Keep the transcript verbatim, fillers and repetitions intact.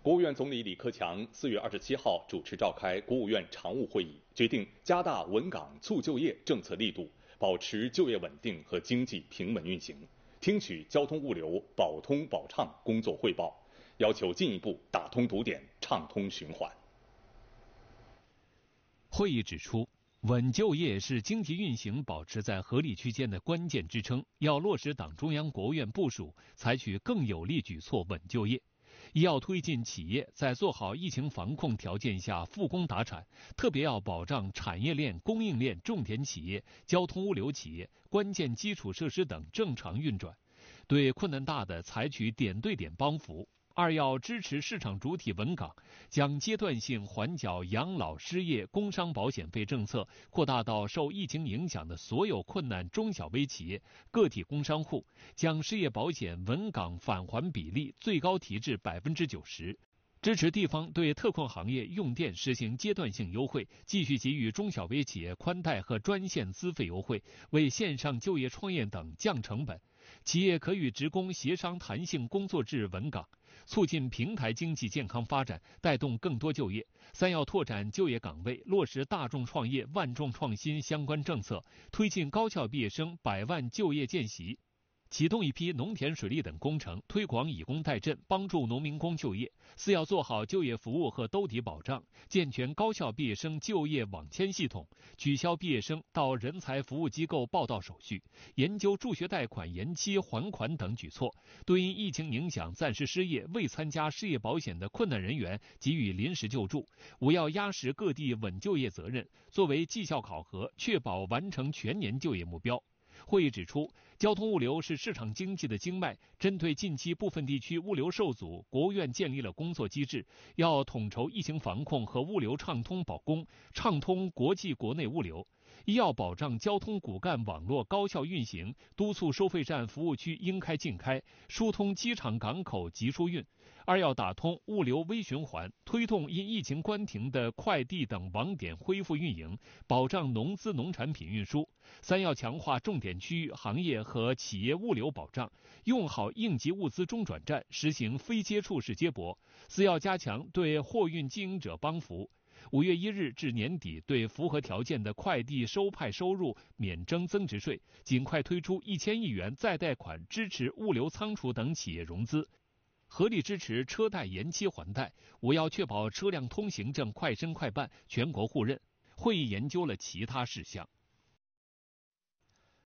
国务院总理李克强四月二十七号主持召开国务院常务会议，决定加大稳岗促就业政策力度，保持就业稳定和经济平稳运行，听取交通物流保通保畅工作汇报，要求进一步打通堵点，畅通循环。 会议指出，稳就业是经济运行保持在合理区间的关键支撑，要落实党中央、国务院部署，采取更有力举措稳就业。一要推进企业在做好疫情防控条件下复工达产，特别要保障产业链、供应链重点企业、交通物流企业、关键基础设施等正常运转，对困难大的采取点对点帮扶。二要支持市场主体稳岗，将阶段性缓缴养老、失业、工伤保险费政策扩大到受疫情影响的所有困难中小微企业、个体工商户，将失业保险稳岗返还比例最高提至百分之九十。支持地方对特困行业用电实行阶段性优惠，继续给予中小微企业宽带和专线资费优惠，为线上就业创业等降成本。企业可与职工协商弹性工作制稳岗，促进平台经济健康发展，带动更多就业。三要拓展就业岗位，落实大众创业、万众创新相关政策，推进高校毕业生百万就业见习。启动一批农田水利等工程，推广以工代赈，帮助农民工就业。四要做好就业服务和兜底保障，健全高校毕业生就业网签系统，取消毕业生到人才服务机构报到手续，研究助学贷款延期还款等举措，对因疫情影响暂时失业未参加失业保险的困难人员给予临时救助。五要压实各地稳就业责任，作为绩效考核，确保完成全年就业目标。会议指出，交通物流是市场经济的经脉，针对近期部分地区物流受阻，国务院建立了工作机制，要统筹疫情防控和物流畅通保供，畅通国际国内物流。一要保障交通骨干网络高效运行，督促收费站服务区应开尽开，疏通机场港口急疏运。二要打通物流微循环，推动因疫情关停的快递等网点恢复运营，保障农资农产品运输。三要强化重点区域行业和企业物流保障，用好应急物资中转站，实行非接触式接驳。四要加强对货运经营者帮扶。五月一日至年底，对符合条件的快递收派收入免征增值税，尽快推出一千亿元再贷款支持物流仓储等企业融资，合理支持车贷延期还贷。五要确保车辆通行证快申快办，全国互认。会议研究了其他事项。